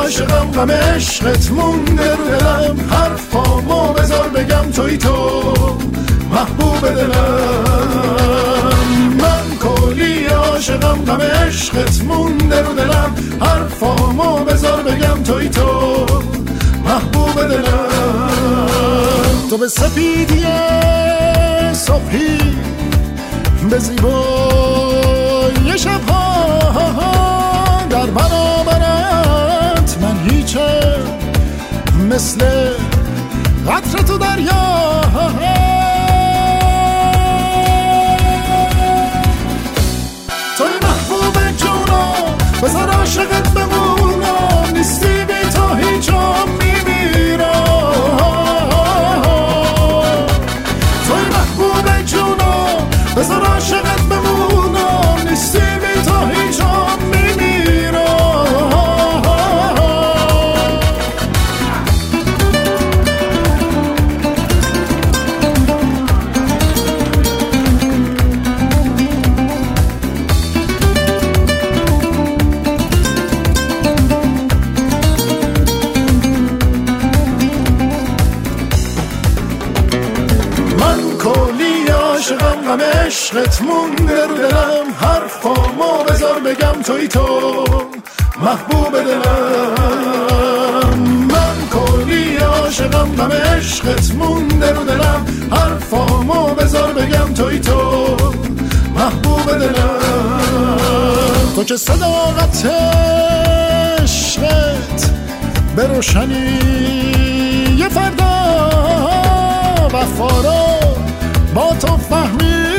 عاشقم غم عشقت مونده رو دلم حرفامو بذار بگم توی تو محبوب دلم من کلی عاشقم غم عشقت مونده رو دلم حرفامو بذار بگم توی تو محبوب دلم تو به سپیدی صبحی به زیبای شبها در برابرت من هیچم مثل قطره تو دریا توی محبوب جونم بذار عاشقت بمونم نیستی بی تو هیچم بذار عاشقت بمونم نیستی بی تو هیچم غم عشقت مونده رو دلم حرفامو بذار بگم توی تو محبوب دلم من کلی عاشقم غم عشقت مونده رو دلم حرفامو بذار بگم توی تو محبوب دلم تو که صداقت عشقت به روشنی یه فردا وفا رو با تو فهمی